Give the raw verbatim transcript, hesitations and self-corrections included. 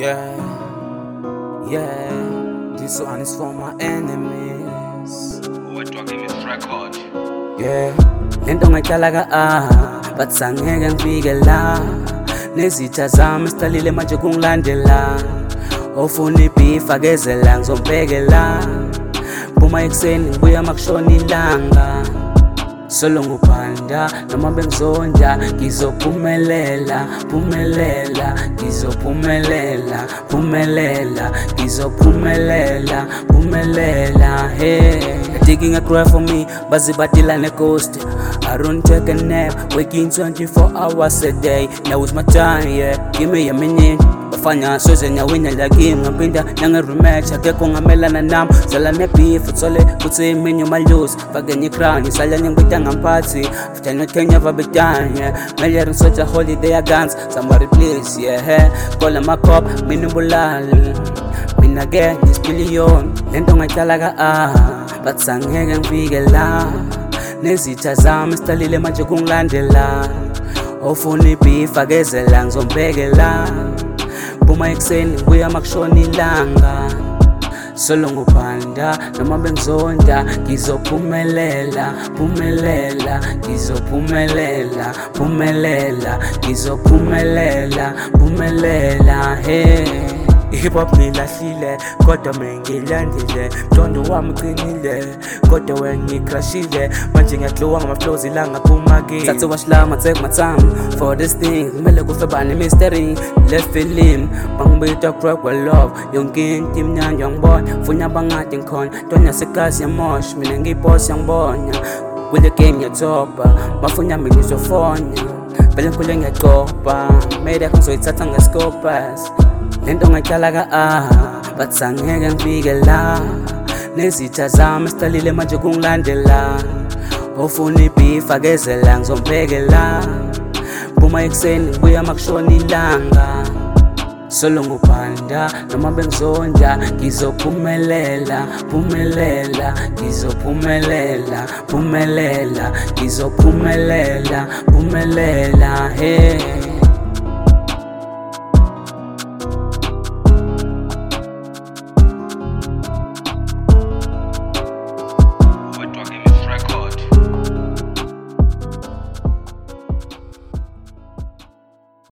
Yeah, yeah, this one is for my enemies. We're talking this record. Yeah, lento ngayicalaga ah, but sangeke ngifike la. Nezitha zami sitalile manje kungilandela. Ofuna ibeef akezela ngizombhekela. Phuma ekuseni ngibuya makushona ilanga. Solo ngubhanda noma bengizonda ngizophumelela, phumelela, ngizophumelela, phumelela, ngizophumelela, phumelela. Hey, digging a cry for me, bazi batila ne ghost. I don't take a nap, waking twenty-four hours a day. Now is my time, yeah. Give me a minute. Bafanya soze nyawina la game ngapinda nange rematch akekho ngamelana nami zala ne beef uthole kuthi imini uma lose fake nye crown isala nyangibita ngamphathi futhi no Kenya vabedanya mele ngisotha holiday guns somebody please yeah call my cop mina mbulali mina ke isbillion lento ngayicalaga ah but sangeke ngifike la nezitha zami sitalile manje kungilandela ofuna ibeef akezela ngizombhekela Phuma ekuseni ngibuya makushona ilanga. Solo ngubhanda noma bengizonda ngizophumelela, phumelela, ngizophumelela, phumelela, ngizophumelela, phumelela. Hey, hip hop nilahlile kodwa mengilandile mqondo wami uqinile kodwa wengikrashile manje ngiyaglowa ngama-flows ilanga phuma kimi thathe washlama take my time for this thing kumele kufe bani mystery left feeling bangibita crack with love yonke into imnandi yangibona mfunya bangade ngikhona ntonya segazi yamosh mina ngiyiboss yangibona kule game ngiyathoba mafunya mina ngizofonya vele ngikhule ngiyagcoba made yakho ngizoyithatha nge-scopers lento ngayicalaga ah but sangeke ngifike la nezitha zami sitalile manje kungilandela ofuna ibeef akezela ngizombhekela phuma ekuseni ngibuya makushona ilanga solo ngubhanda noma bengizonda ngizophumelela phumelela ngizophumelela phumelela ngizophumelela phumelela hey